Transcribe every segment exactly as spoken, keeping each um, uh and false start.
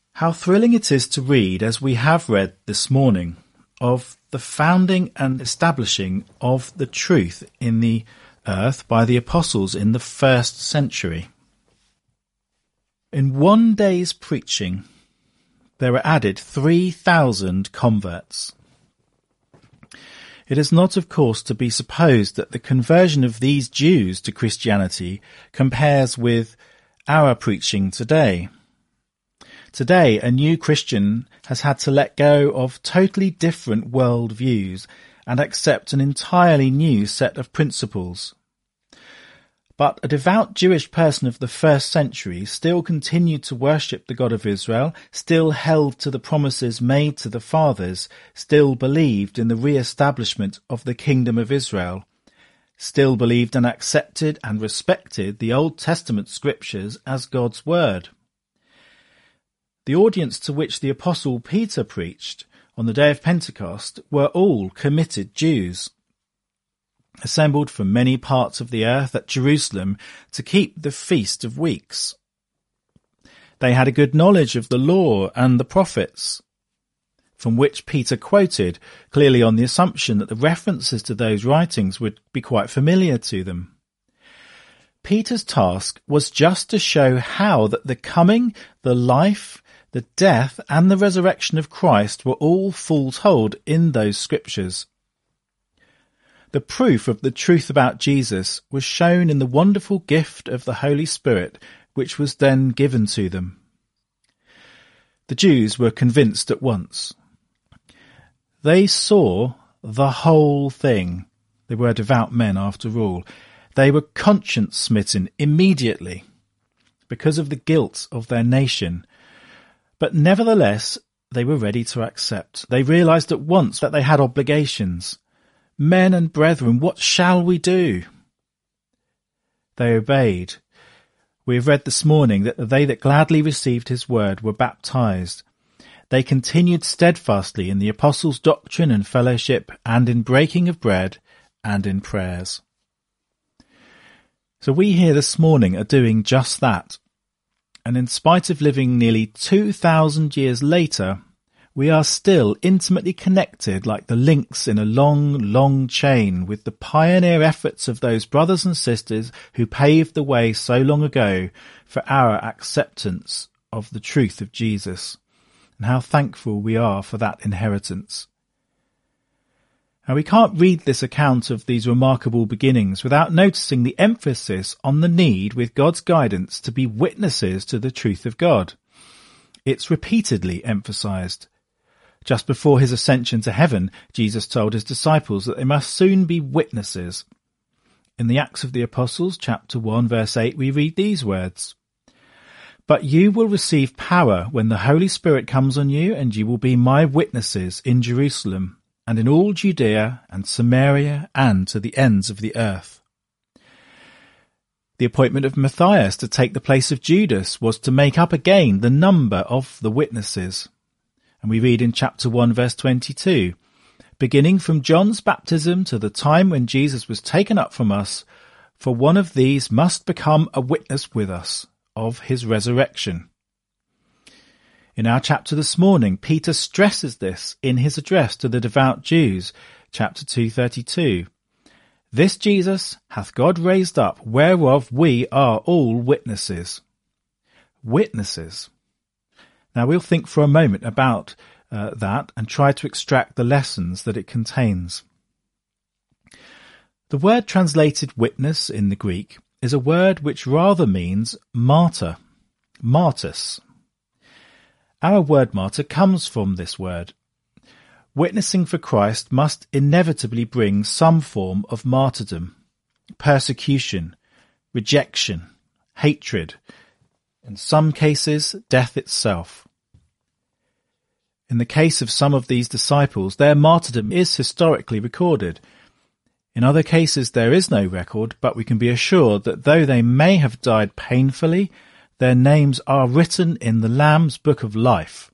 How thrilling it is to read, as we have read this morning, of the founding and establishing of the truth in the earth by the apostles in the first century. In one day's preaching, there were added three thousand converts. It is not, of course, to be supposed that the conversion of these Jews to Christianity compares with our preaching today. Today, a new Christian has had to let go of totally different world views and accept an entirely new set of principles. But a devout Jewish person of the first century still continued to worship the God of Israel, still held to the promises made to the fathers, still believed in the re-establishment of the kingdom of Israel, still believed and accepted and respected the Old Testament scriptures as God's word. The audience to which the Apostle Peter preached on the day of Pentecost were all committed Jews, assembled from many parts of the earth at Jerusalem to keep the Feast of Weeks. They had a good knowledge of the law and the prophets, from which Peter quoted, clearly on the assumption that the references to those writings would be quite familiar to them. Peter's task was just to show how that the coming, the life, the death and the resurrection of Christ were all foretold in those scriptures. The proof of the truth about Jesus was shown in the wonderful gift of the Holy Spirit, which was then given to them. The Jews were convinced at once. They saw the whole thing. They were devout men, after all. They were conscience-smitten immediately because of the guilt of their nation. But nevertheless, they were ready to accept. They realized at once that they had obligations. Men and brethren, what shall we do? They obeyed. We have read this morning that they that gladly received his word were baptized. They continued steadfastly in the apostles' doctrine and fellowship, and in breaking of bread, and in prayers. So we here this morning are doing just that. And in spite of living nearly two thousand years later, we are still intimately connected like the links in a long, long chain with the pioneer efforts of those brothers and sisters who paved the way so long ago for our acceptance of the truth of Jesus. And how thankful we are for that inheritance. Now, we can't read this account of these remarkable beginnings without noticing the emphasis on the need, with God's guidance, to be witnesses to the truth of God. It's repeatedly emphasized. Just before his ascension to heaven, Jesus told his disciples that they must soon be witnesses. In the Acts of the Apostles, chapter one, verse eight, we read these words, "But you will receive power when the Holy Spirit comes on you, and you will be my witnesses in Jerusalem, and in all Judea and Samaria, and to the ends of the earth." The appointment of Matthias to take the place of Judas was to make up again the number of the witnesses. And we read in chapter one, verse twenty-two, "Beginning from John's baptism to the time when Jesus was taken up from us, for one of these must become a witness with us of his resurrection." In our chapter this morning, Peter stresses this in his address to the devout Jews, chapter two thirty-two. "This Jesus hath God raised up, whereof we are all witnesses." Witnesses. Now we'll think for a moment about uh, that and try to extract the lessons that it contains. The word translated witness in the Greek is a word which rather means martyr, martys. Our word martyr comes from this word. Witnessing for Christ must inevitably bring some form of martyrdom, persecution, rejection, hatred, in some cases, death itself. In the case of some of these disciples, their martyrdom is historically recorded. In other cases, there is no record, but we can be assured that though they may have died painfully, their names are written in the Lamb's Book of Life.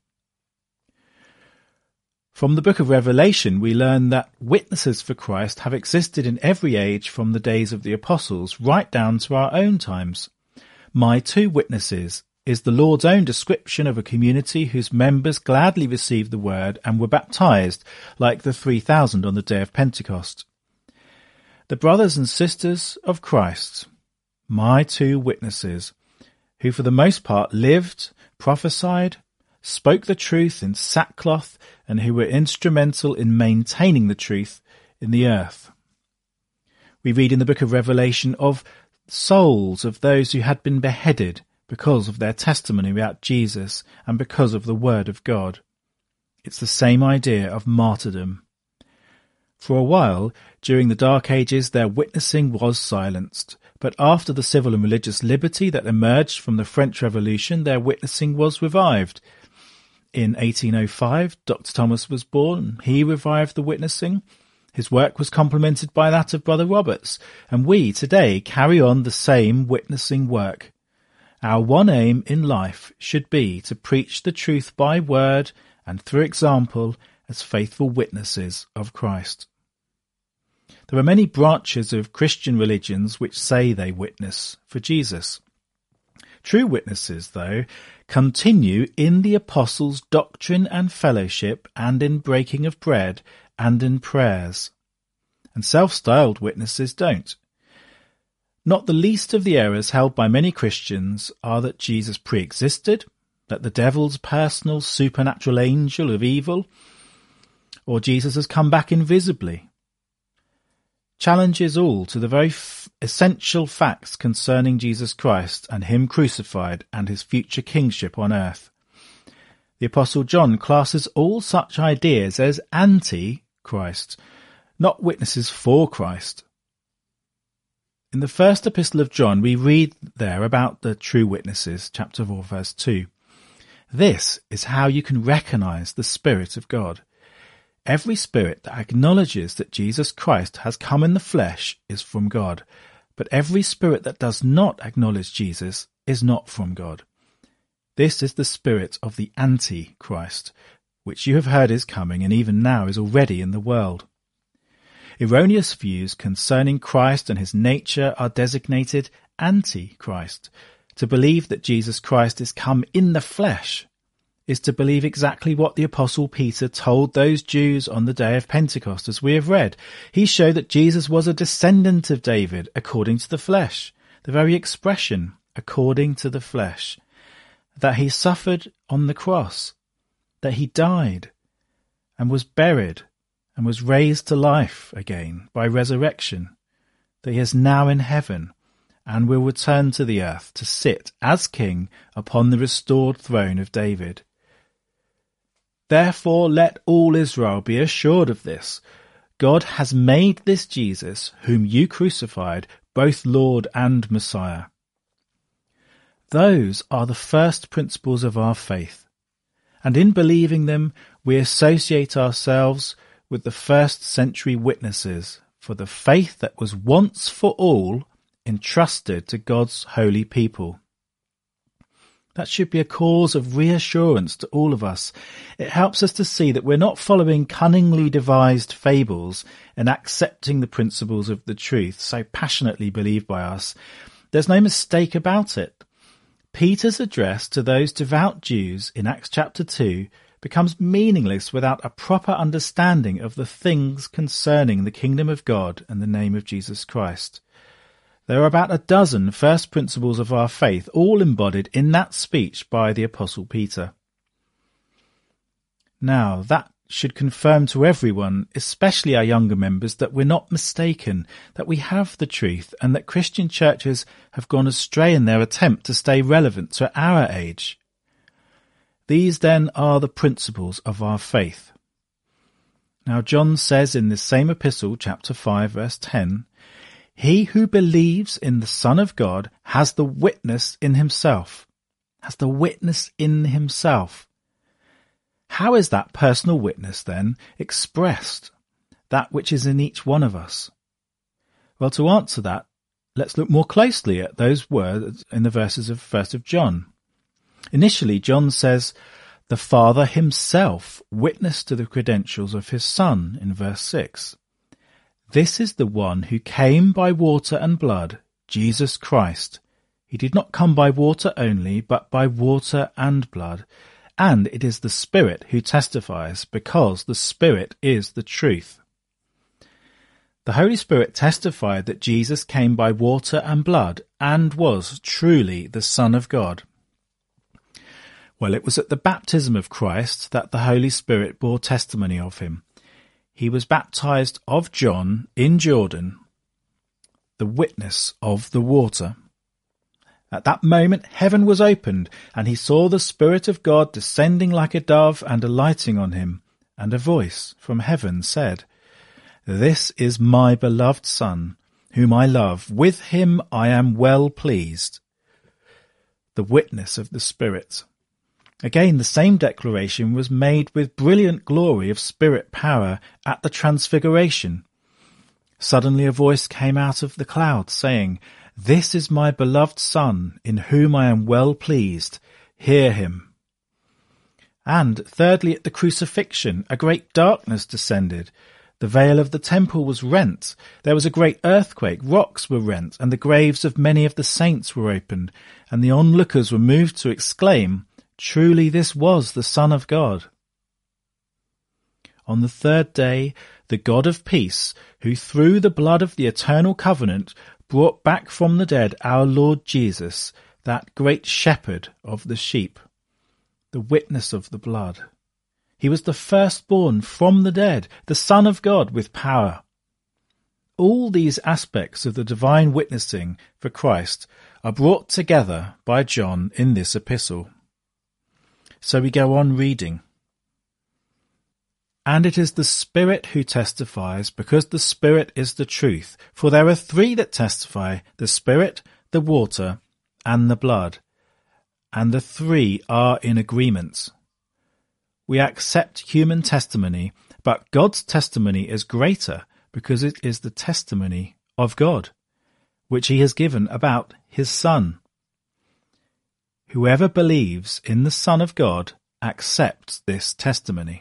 From the book of Revelation, we learn that witnesses for Christ have existed in every age from the days of the apostles right down to our own times. My two witnesses, is the Lord's own description of a community whose members gladly received the word and were baptized, like the three thousand on the day of Pentecost. The brothers and sisters of Christ, my two witnesses, who for the most part lived, prophesied, spoke the truth in sackcloth, and who were instrumental in maintaining the truth in the earth. We read in the book of Revelation of souls of those who had been beheaded because of their testimony about Jesus and because of the word of God. It's the same idea of martyrdom. For a while, during the Dark Ages, their witnessing was silenced, but after the civil and religious liberty that emerged from the French Revolution, their witnessing was revived. In eighteen oh five, Doctor Thomas was born. He revived the witnessing. His work was complemented by that of Brother Roberts, and we today carry on the same witnessing work. Our one aim in life should be to preach the truth by word and through example as faithful witnesses of Christ. There are many branches of Christian religions which say they witness for Jesus. True witnesses, though, continue in the apostles' doctrine and fellowship and in breaking of bread and in prayers. And self-styled witnesses don't. Not the least of the errors held by many Christians are that Jesus pre-existed, that the devil's personal supernatural angel of evil, or Jesus has come back invisibly. Challenges all to the very f- essential facts concerning Jesus Christ and him crucified and his future kingship on earth. The Apostle John classes all such ideas as anti-Christ, not witnesses for Christ. In the first epistle of John, we read there about the true witnesses, chapter four, verse two. This is how you can recognize the Spirit of God. Every spirit that acknowledges that Jesus Christ has come in the flesh is from God, but every spirit that does not acknowledge Jesus is not from God. This is the spirit of the Antichrist, which you have heard is coming and even now is already in the world. Erroneous views concerning Christ and his nature are designated Antichrist. To believe that Jesus Christ is come in the flesh is to believe exactly what the Apostle Peter told those Jews on the day of Pentecost, as we have read. He showed that Jesus was a descendant of David according to the flesh, the very expression, according to the flesh, that he suffered on the cross, that he died and was buried and was raised to life again by resurrection, that he is now in heaven and will return to the earth to sit as king upon the restored throne of David. Therefore let all Israel be assured of this. God has made this Jesus, whom you crucified, both Lord and Messiah. Those are the first principles of our faith, and in believing them we associate ourselves with the first century witnesses for the faith that was once for all entrusted to God's holy people. That should be a cause of reassurance to all of us. It helps us to see that we're not following cunningly devised fables and accepting the principles of the truth so passionately believed by us. There's no mistake about it. Peter's address to those devout Jews in Acts chapter two becomes meaningless without a proper understanding of the things concerning the kingdom of God and the name of Jesus Christ. There are about a dozen first principles of our faith, all embodied in that speech by the Apostle Peter. Now, that should confirm to everyone, especially our younger members, that we're not mistaken, that we have the truth, and that Christian churches have gone astray in their attempt to stay relevant to our age. These, then, are the principles of our faith. Now, John says in this same epistle, chapter five, verse ten, "He who believes in the Son of God has the witness in himself." Has the witness in himself. How is that personal witness, then, expressed, that which is in each one of us? Well, to answer that, let's look more closely at those words in the verses of First of John. Initially, John says, "The Father himself witnessed to the credentials of his Son," in verse six. "This is the one who came by water and blood, Jesus Christ. He did not come by water only, but by water and blood. And it is the Spirit who testifies, because the Spirit is the truth. The Holy Spirit testified that Jesus came by water and blood and was truly the Son of God. Well, it was at the baptism of Christ that the Holy Spirit bore testimony of him. He was baptized of John in Jordan, the witness of the water. At that moment heaven was opened, and he saw the Spirit of God descending like a dove and alighting on him, and a voice from heaven said, "This is my beloved Son, whom I love. With him I am well pleased." The witness of the Spirit. Again, the same declaration was made with brilliant glory of Spirit power at the Transfiguration. Suddenly a voice came out of the cloud, saying, "This is my beloved Son, in whom I am well pleased. Hear him." And thirdly, at the crucifixion, a great darkness descended. The veil of the temple was rent. There was a great earthquake. Rocks were rent, and the graves of many of the saints were opened. And the onlookers were moved to exclaim, "Truly this was the Son of God." On the third day, the God of peace, who through the blood of the eternal covenant brought back from the dead our Lord Jesus, that great shepherd of the sheep, the witness of the blood. He was the firstborn from the dead, the Son of God with power. All these aspects of the divine witnessing for Christ are brought together by John in this epistle. So we go on reading. And it is the Spirit who testifies, because the Spirit is the truth. For there are three that testify, the Spirit, the water, and the blood. And the three are in agreement. We accept human testimony, but God's testimony is greater, because it is the testimony of God, which he has given about his Son. Whoever believes in the Son of God accepts this testimony.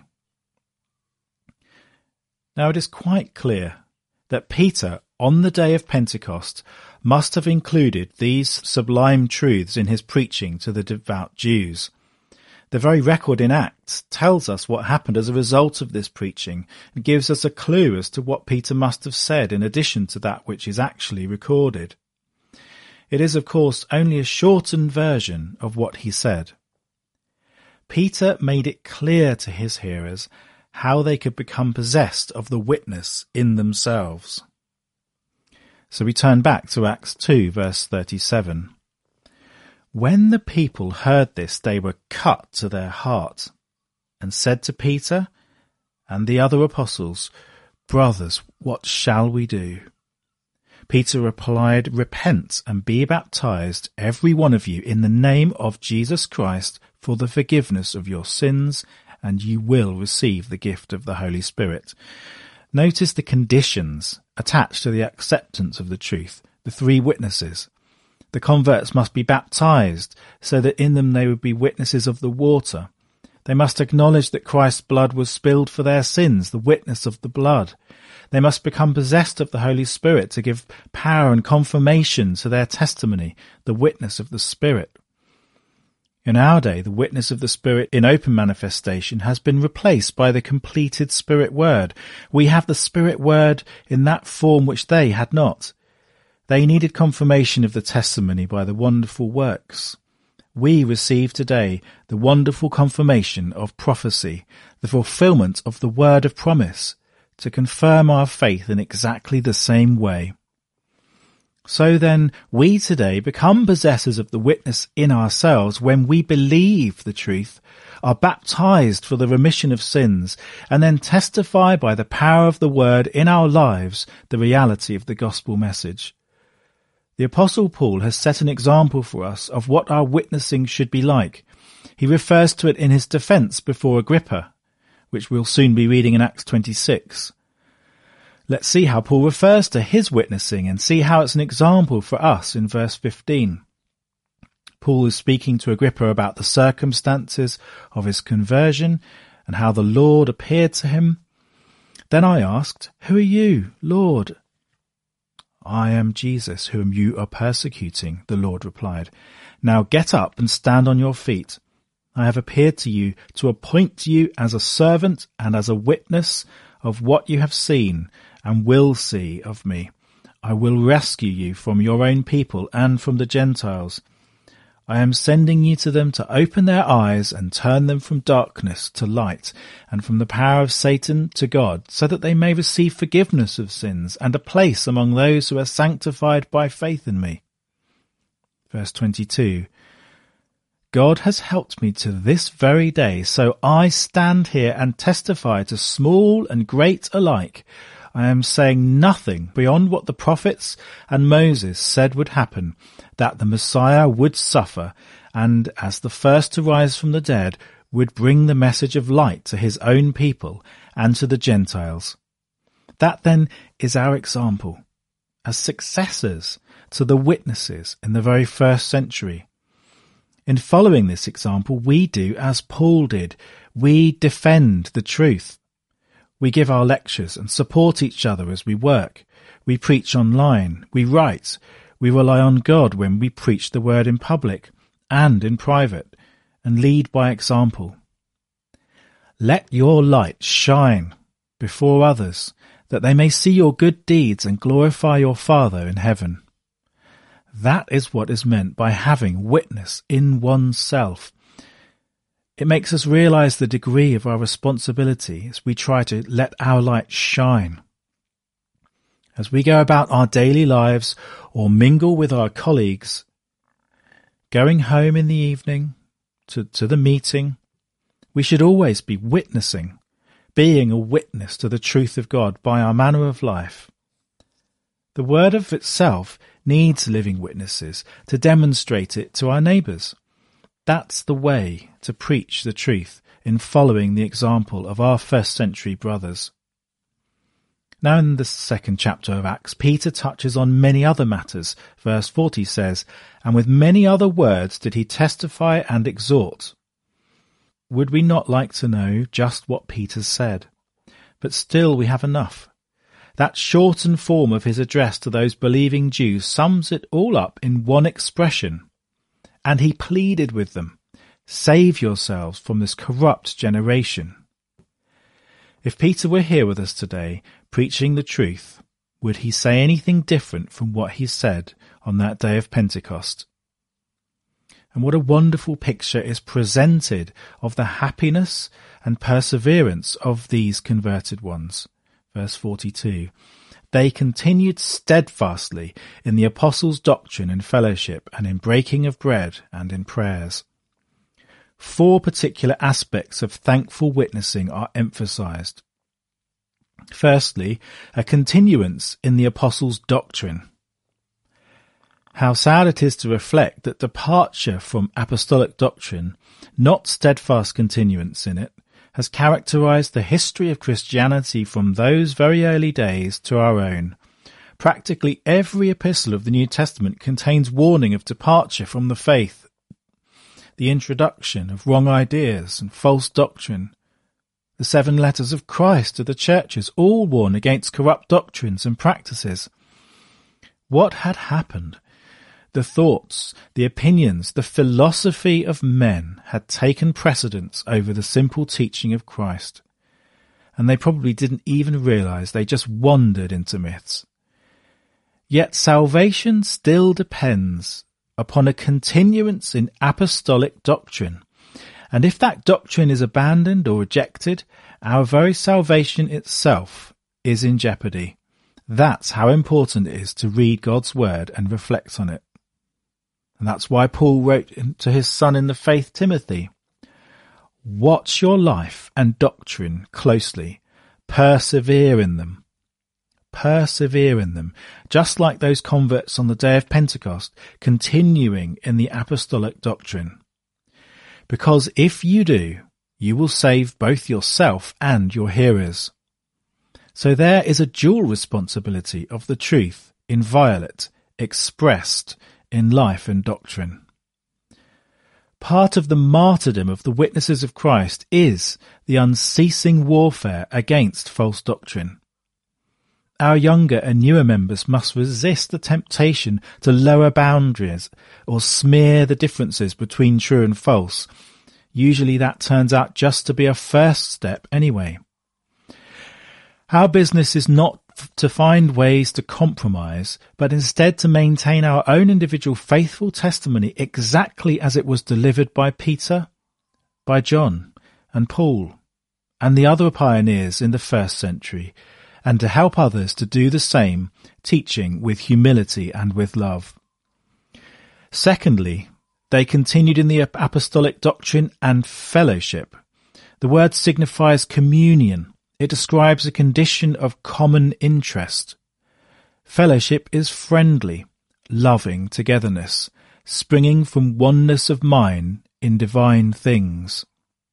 Now it is quite clear that Peter, on the day of Pentecost, must have included these sublime truths in his preaching to the devout Jews. The very record in Acts tells us what happened as a result of this preaching and gives us a clue as to what Peter must have said in addition to that which is actually recorded. It is, of course, only a shortened version of what he said. Peter made it clear to his hearers how they could become possessed of the witness in themselves. So we turn back to Acts two, verse thirty-seven. When the people heard this, they were cut to their heart, and said to Peter and the other apostles, "Brothers, what shall we do?" Peter replied, "Repent and be baptized, every one of you, in the name of Jesus Christ, for the forgiveness of your sins, and you will receive the gift of the Holy Spirit." Notice the conditions attached to the acceptance of the truth, the three witnesses. The converts must be baptized, so that in them they would be witnesses of the water. They must acknowledge that Christ's blood was spilled for their sins, the witness of the blood. They must become possessed of the Holy Spirit to give power and confirmation to their testimony, the witness of the Spirit. In our day, the witness of the Spirit in open manifestation has been replaced by the completed Spirit Word. We have the Spirit Word in that form which they had not. They needed confirmation of the testimony by the wonderful works. We receive today the wonderful confirmation of prophecy, the fulfillment of the word of promise, to confirm our faith in exactly the same way. So then, we today become possessors of the witness in ourselves when we believe the truth, are baptized for the remission of sins, and then testify by the power of the word in our lives the reality of the gospel message. The Apostle Paul has set an example for us of what our witnessing should be like. He refers to it in his defence before Agrippa, which we'll soon be reading in Acts twenty-six. Let's see how Paul refers to his witnessing and see how it's an example for us in verse fifteen. Paul is speaking to Agrippa about the circumstances of his conversion and how the Lord appeared to him. Then I asked, "Who are you, Lord?" I am Jesus, whom you are persecuting, the Lord replied. Now get up and stand on your feet. I have appeared to you to appoint you as a servant and as a witness of what you have seen and will see of me. I will rescue you from your own people and from the Gentiles. I am sending you to them to open their eyes and turn them from darkness to light and from the power of Satan to God, so that they may receive forgiveness of sins and a place among those who are sanctified by faith in me. Verse twenty-two. God has helped me to this very day, so I stand here and testify to small and great alike. I am saying nothing beyond what the prophets and Moses said would happen, that the Messiah would suffer, and as the first to rise from the dead, would bring the message of light to his own people and to the Gentiles. That then is our example, as successors to the witnesses in the very first century. In following this example, we do as Paul did. We defend the truth. We give our lectures and support each other as we work. We preach online. We write. We rely on God when we preach the word in public and in private, and lead by example. Let your light shine before others, that they may see your good deeds and glorify your Father in heaven. That is what is meant by having witness in oneself. It makes us realize the degree of our responsibility as we try to let our light shine. As we go about our daily lives or mingle with our colleagues, going home in the evening to, to the meeting, we should always be witnessing, being a witness to the truth of God by our manner of life. The word of itself needs living witnesses to demonstrate it to our neighbours. That's the way to preach the truth in following the example of our first century brothers. Now in the second chapter of Acts, Peter touches on many other matters. Verse forty says, "And with many other words did he testify and exhort." Would we not like to know just what Peter said? But still we have enough. That shortened form of his address to those believing Jews sums it all up in one expression. And he pleaded with them, "Save yourselves from this corrupt generation." If Peter were here with us today, preaching the truth, would he say anything different from what he said on that day of Pentecost? And what a wonderful picture is presented of the happiness and perseverance of these converted ones. Verse forty-two. They continued steadfastly in the apostles' doctrine and fellowship, and in breaking of bread and in prayers. Four particular aspects of thankful witnessing are emphasized. Firstly, a continuance in the apostles' doctrine. How sad it is to reflect that departure from apostolic doctrine, not steadfast continuance in it, has characterized the history of Christianity from those very early days to our own. Practically every epistle of the New Testament contains warning of departure from the faith, the introduction of wrong ideas and false doctrine. The seven letters of Christ to the churches all warn against corrupt doctrines and practices. What had happened? The thoughts, the opinions, the philosophy of men had taken precedence over the simple teaching of Christ. And they probably didn't even realize they just wandered into myths. Yet salvation still depends upon a continuance in apostolic doctrine. And if that doctrine is abandoned or rejected, our very salvation itself is in jeopardy. That's how important it is to read God's word and reflect on it. And that's why Paul wrote to his son in the faith, Timothy, "Watch your life and doctrine closely. Persevere in them." Persevere in them, just like those converts on the day of Pentecost, continuing in the apostolic doctrine. Because if you do, you will save both yourself and your hearers. So there is a dual responsibility of the truth, inviolate, expressed in life and doctrine. Part of the martyrdom of the witnesses of Christ is the unceasing warfare against false doctrine. our younger and newer members must resist the temptation to lower boundaries or smear the differences between true and false. Usually that turns out just to be a first step anyway. Our business is not to find ways to compromise, but instead to maintain our own individual faithful testimony exactly as it was delivered by Peter, by John and Paul, and the other pioneers in the first century, and to help others to do the same, teaching with humility and with love. Secondly, they continued in the apostolic doctrine and fellowship. The word signifies communion. It describes a condition of common interest. Fellowship is friendly, loving togetherness, springing from oneness of mind in divine things.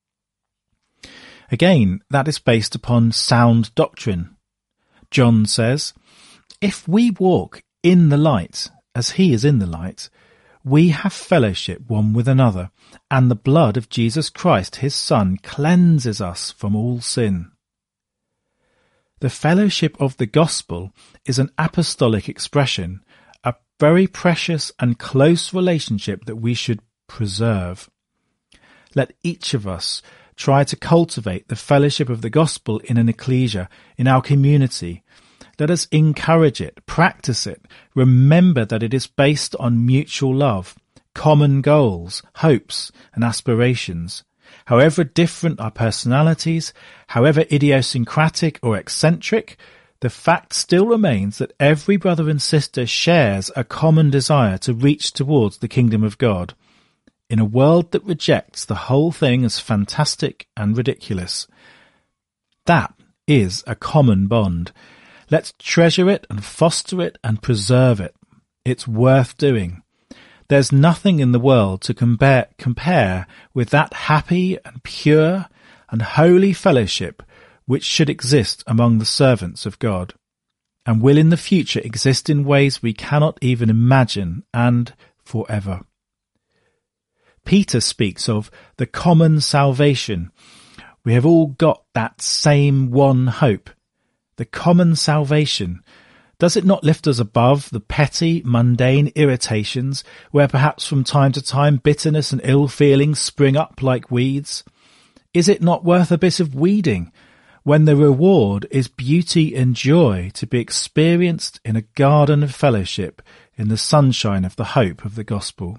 Again, that is based upon sound doctrine. John says, "If we walk in the light, as he is in the light, we have fellowship one with another, and the blood of Jesus Christ, his Son, cleanses us from all sin." The fellowship of the gospel is an apostolic expression, a very precious and close relationship that we should preserve. Let each of us try to cultivate the fellowship of the gospel in an ecclesia, in our community. Let us encourage it, practice it, remember that it is based on mutual love, common goals, hopes and aspirations. However different our personalities, however idiosyncratic or eccentric, the fact still remains that every brother and sister shares a common desire to reach towards the kingdom of God. In a world that rejects the whole thing as fantastic and ridiculous. That is a common bond. Let's treasure it and foster it and preserve it. It's worth doing. There's nothing in the world to compare, compare with that happy and pure and holy fellowship which should exist among the servants of God, and will in the future exist in ways we cannot even imagine, and forever. Peter speaks of the common salvation. We have all got that same one hope. The common salvation. Does it not lift us above the petty, mundane irritations where perhaps from time to time bitterness and ill feelings spring up like weeds? Is it not worth a bit of weeding when the reward is beauty and joy to be experienced in a garden of fellowship in the sunshine of the hope of the gospel?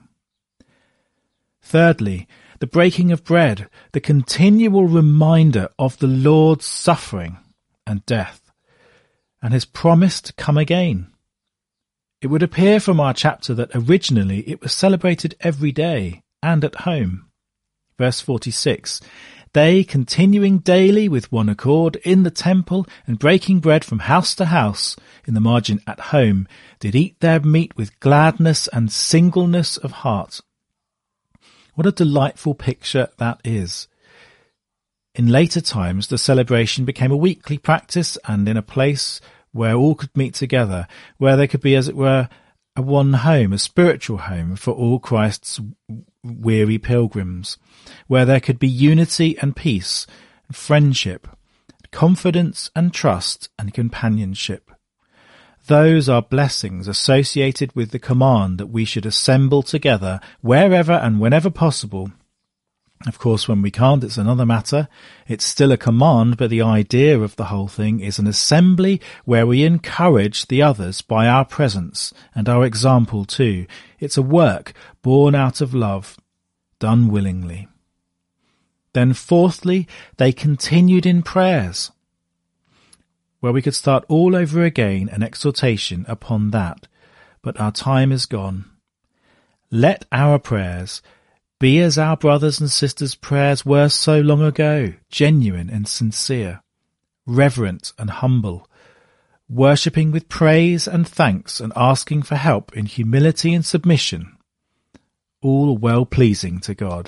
Thirdly, the breaking of bread, the continual reminder of the Lord's suffering and death, and his promise to come again. It would appear from our chapter that originally it was celebrated every day and at home. Verse forty-six, "They, continuing daily with one accord in the temple and breaking bread from house to house," in the margin at home, "did eat their meat with gladness and singleness of heart." What a delightful picture that is. In later times, the celebration became a weekly practice and in a place where all could meet together, where there could be, as it were, a one home, a spiritual home for all Christ's weary pilgrims, where there could be unity and peace, and friendship, confidence and trust and companionship. Those are blessings associated with the command that we should assemble together wherever and whenever possible. Of course, when we can't, it's another matter. It's still a command, but the idea of the whole thing is an assembly where we encourage the others by our presence and our example too. It's a work born out of love, done willingly. Then fourthly, they continued in prayers, where we could start all over again an exhortation upon that, but our time is gone. Let our prayers be as our brothers and sisters' prayers were so long ago, genuine and sincere, reverent and humble, worshipping with praise and thanks and asking for help in humility and submission, all well-pleasing to God.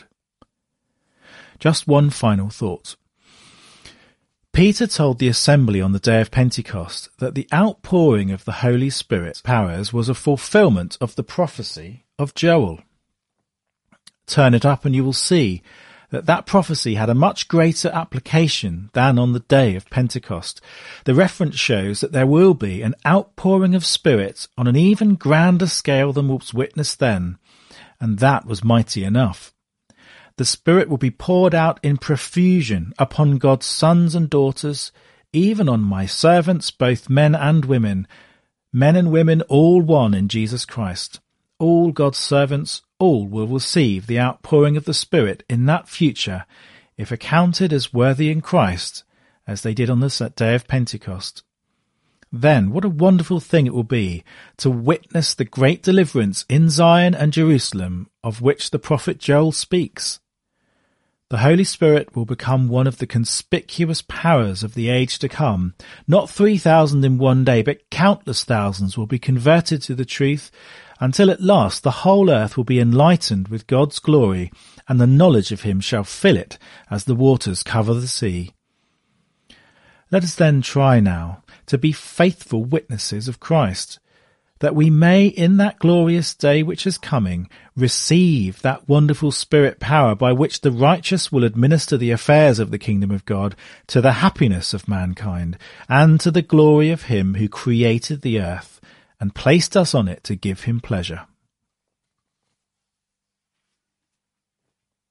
Just one final thought. Peter told the assembly on the day of Pentecost that the outpouring of the Holy Spirit's powers was a fulfillment of the prophecy of Joel. Turn it up and you will see that that prophecy had a much greater application than on the day of Pentecost. The reference shows that there will be an outpouring of Spirit on an even grander scale than was witnessed then, and that was mighty enough. The Spirit will be poured out in profusion upon God's sons and daughters, even on my servants, both men and women, men and women all one in Jesus Christ. All God's servants, all will receive the outpouring of the Spirit in that future, if accounted as worthy in Christ, as they did on the day of Pentecost. Then what a wonderful thing it will be to witness the great deliverance in Zion and Jerusalem of which the prophet Joel speaks. The Holy Spirit will become one of the conspicuous powers of the age to come. Not three thousand in one day, but countless thousands will be converted to the truth, until at last the whole earth will be enlightened with God's glory, and the knowledge of him shall fill it as the waters cover the sea. Let us then try now to be faithful witnesses of Christ, that we may in that glorious day which is coming receive that wonderful Spirit power by which the righteous will administer the affairs of the kingdom of God to the happiness of mankind and to the glory of him who created the earth and placed us on it to give him pleasure.